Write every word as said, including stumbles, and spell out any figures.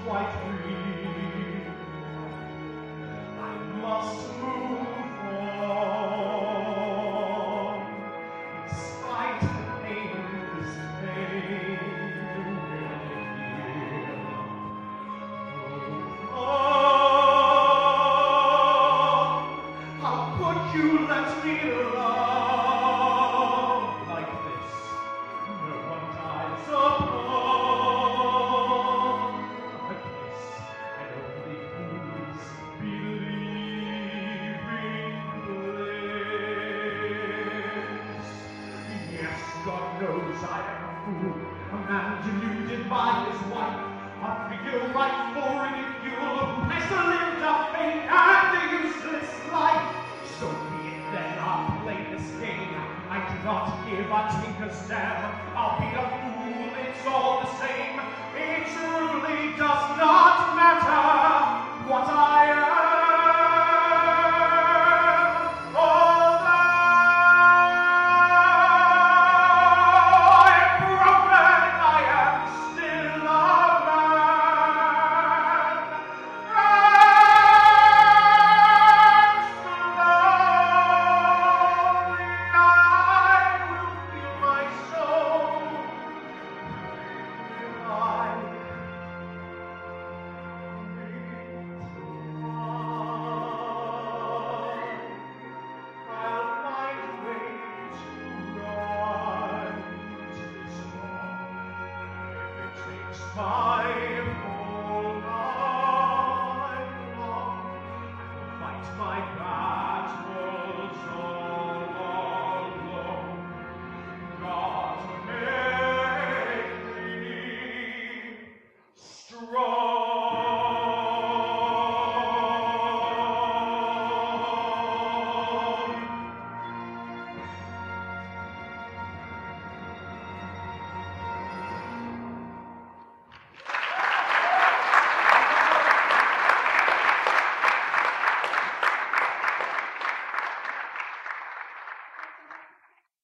quite free. I must move on, in spite of pain, this pain will heal. Oh, how could you let me love like this? No one dies upon a kiss, and only fools believe in bliss. Yes, God knows I am a fool, a man deluded by his wife, a figure right for ridicule, who has lived a fake and a useless life. So be it then, I'll play this game. I do not give a tinker's damn. I'll be a fool, it's all the same. It truly does not matter what I am. Although I am broken, I am still a man. And slowly I will feel my soul revive. I'll find a way to right this wrong. If it takes time.